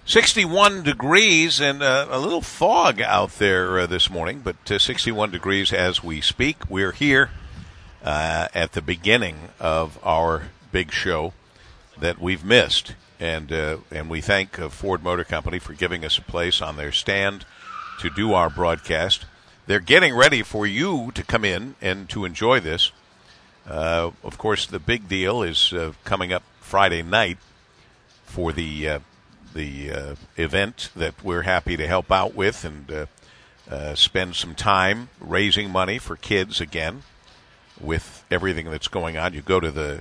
61 degrees and a little fog out there this morning, but 61 degrees as we speak. We're here at the beginning of our big show that we've missed, and we thank Ford Motor Company for giving us a place on their stand to do our broadcast. They're getting ready for you to come in and to enjoy this. Of course, the big deal is coming up Friday night for the event that we're happy to help out with and spend some time raising money for kids again with everything that's going on. You go to the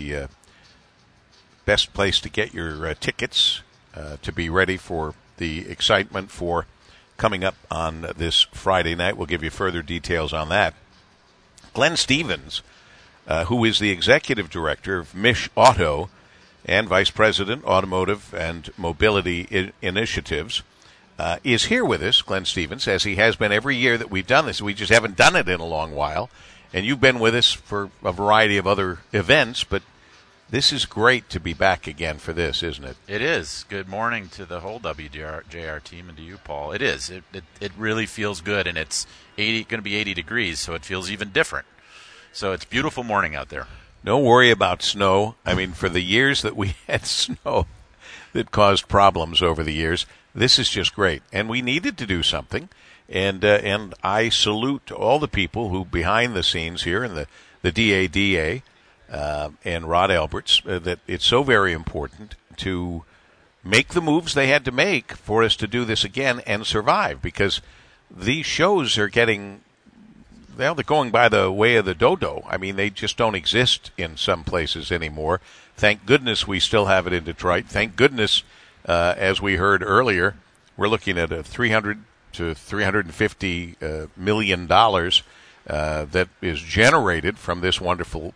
best place to get your tickets to be ready for the excitement for coming up on this Friday night. We'll give you further details on that. Glenn Stevens, who is the executive director of Mish Auto and Vice President, Automotive and Mobility Initiatives, is here with us, Glenn Stevens, as he has been every year that we've done this. We just haven't done it in a long while. And you've been with us for a variety of other events, but this is great to be back again for this, isn't it? It is. Good morning to the whole WJR team and to you, Paul. It is. It really feels good, and it's going to be 80 degrees, so it feels even different. So it's a beautiful morning out there. Don't worry about snow. I mean, for the years that we had snow that caused problems over the years, this is just great. And we needed to do something. And I salute all the people who behind the scenes here in the DADA and Rod Alberts, that it's so very important to make the moves they had to make for us to do this again and survive, because these shows are getting... They're going by the way of the dodo. I mean, they just don't exist in some places anymore. Thank goodness we still have it in Detroit. Thank goodness, as we heard earlier, we're looking at a $300 to $350 million that is generated from this wonderful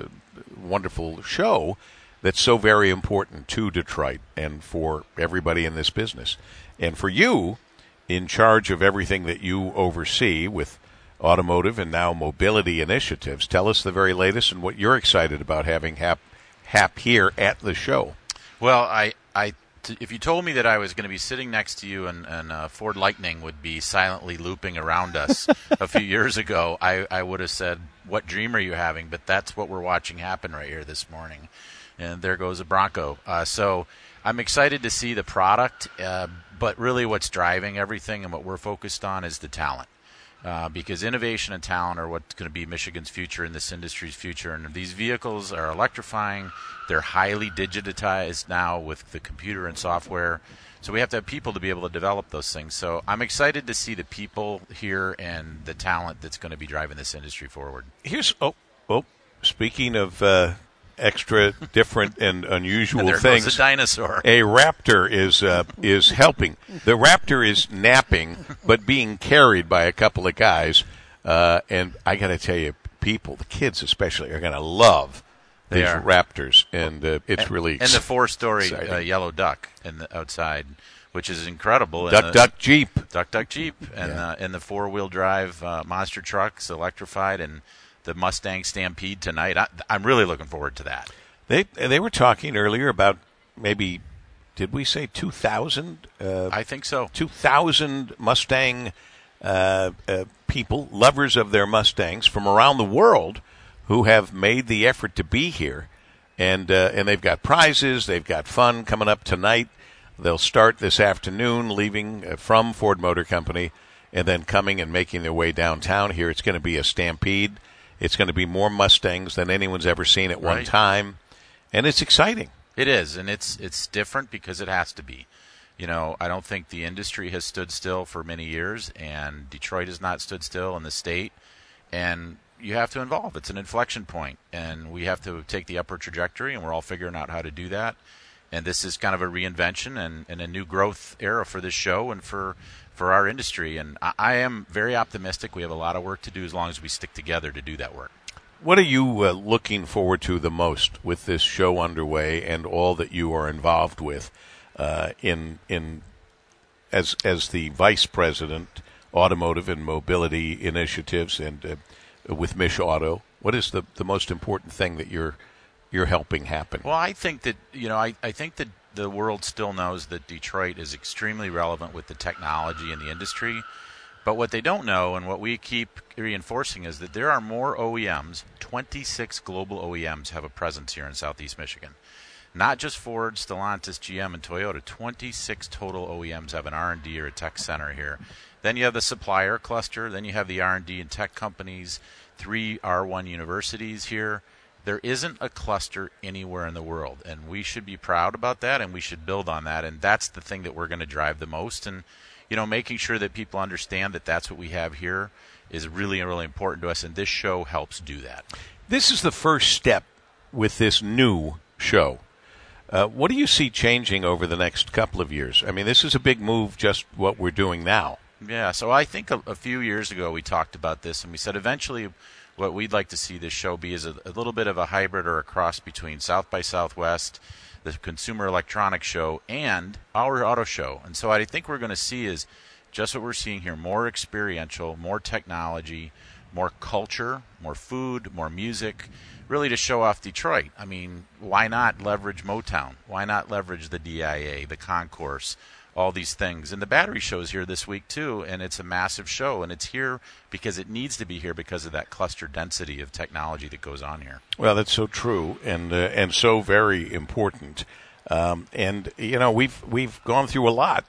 show that's so very important to Detroit and for everybody in this business. And for you, in charge of everything that you oversee with automotive and now mobility initiatives, tell us the very latest and what you're excited about having Hap here at the show. Well, if you told me that I was going to be sitting next to you and Ford Lightning would be silently looping around us a few years ago, I would have said, what dream are you having? But that's what we're watching happen right here this morning. And there goes a Bronco. So I'm excited to see the product, but really what's driving everything and what we're focused on is the talent. Because innovation and talent are what's going to be Michigan's future and this industry's future. And these vehicles are electrifying. They're highly digitized now with the computer and software. So we have to have people to be able to develop those things. So I'm excited to see the people here and the talent that's going to be driving this industry forward. Here's speaking of extra different and unusual and there things. Goes a dinosaur. A raptor is helping. The raptor is napping, but being carried by a couple of guys. And I got to tell you, people, the kids especially, are going to love these raptors, and it's really and the four-story yellow duck outside, which is incredible. Duck Jeep, and the four-wheel drive monster trucks electrified and the Mustang Stampede tonight. I'm really looking forward to that. They were talking earlier about maybe, did we say 2,000? I think so. 2,000 Mustang people, lovers of their Mustangs from around the world, who have made the effort to be here, and they've got prizes, they've got fun coming up tonight. They'll start this afternoon, leaving from Ford Motor Company, and then coming and making their way downtown here. It's going to be a stampede. It's going to be more Mustangs than anyone's ever seen at one time, and it's exciting. It is, and it's different because it has to be. You know, I don't think the industry has stood still for many years, and Detroit has not stood still in the state, and you have to evolve. It's an inflection point, and we have to take the upward trajectory, and we're all figuring out how to do that. And this is kind of a reinvention and a new growth era for this show and for our industry. And I am very optimistic. We have a lot of work to do as long as we stick together to do that work. What are you looking forward to the most with this show underway and all that you are involved with as the Vice President, Automotive and Mobility Initiatives, and with Mish Auto? What is the most important thing that you're helping happen? Well, I think that I think that the world still knows that Detroit is extremely relevant with the technology and the industry. But what they don't know, and what we keep reinforcing, is that there are more OEMs. 26 global OEMs have a presence here in Southeast Michigan. Not just Ford, Stellantis, GM, and Toyota. 26 total OEMs have an R&D or a tech center here. Then you have the supplier cluster. Then you have the R&D and tech companies. 3 R1 universities here. There isn't a cluster anywhere in the world, and we should be proud about that, and we should build on that, and that's the thing that we're going to drive the most. And making sure that people understand that that's what we have here is really, really important to us, and this show helps do that. This is the first step with this new show. What do you see changing over the next couple of years? I mean, this is a big move, just what we're doing now. Yeah, so I think a few years ago we talked about this, and we said eventually what we'd like to see this show be is a little bit of a hybrid or a cross between South by Southwest, the Consumer Electronics Show, and our auto show. And so I think we're going to see is just what we're seeing here, more experiential, more technology, more culture, more food, more music, really to show off Detroit. I mean, why not leverage Motown? Why not leverage the DIA, the Concourse, all these things? And the Battery Show's here this week too, and it's a massive show, and it's here because it needs to be here because of that cluster density of technology that goes on here. Well, that's so true, and so very important. And we've gone through a lot.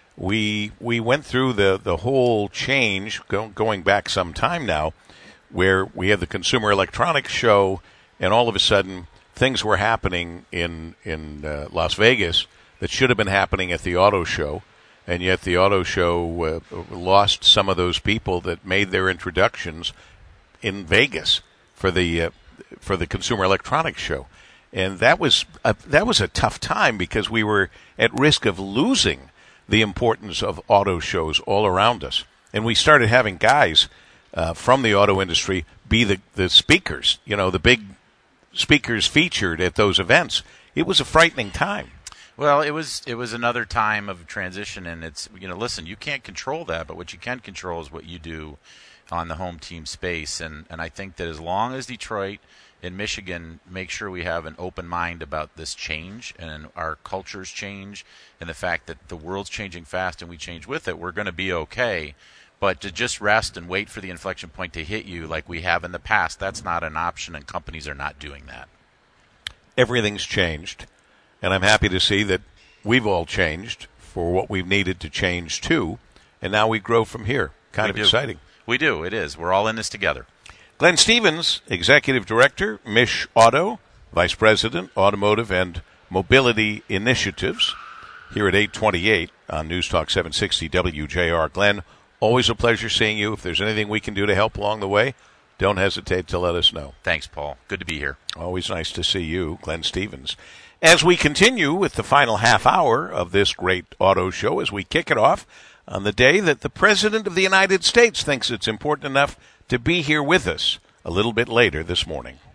We went through the whole change going back some time now, where we had the Consumer Electronics Show, and all of a sudden things were happening in Las Vegas that should have been happening at the auto show, and yet the auto show lost some of those people that made their introductions in Vegas for the Consumer Electronics Show, and that was a tough time because we were at risk of losing the importance of auto shows all around us, and we started having guys from the auto industry be the speakers, the big speakers featured at those events. It was a frightening time. Well, it was another time of transition, and it's listen, you can't control that, but what you can control is what you do on the home team space, and I think that as long as Detroit and Michigan make sure we have an open mind about this change and our cultures change and the fact that the world's changing fast and we change with it, we're going to be okay. But to just rest and wait for the inflection point to hit you like we have in the past, that's not an option, and companies are not doing that. Everything's changed. And I'm happy to see that we've all changed for what we've needed to change too, and now we grow from here. Kind of exciting. We do. It is. We're all in this together. Glenn Stevens, Executive Director, Mish Auto, Vice President, Automotive and Mobility Initiatives, here at 8:28 on News Talk 760 WJR. Glenn, always a pleasure seeing you. If there's anything we can do to help along the way, don't hesitate to let us know. Thanks, Paul. Good to be here. Always nice to see you, Glenn Stevens. As we continue with the final half hour of this great auto show, as we kick it off on the day that the President of the United States thinks it's important enough to be here with us a little bit later this morning.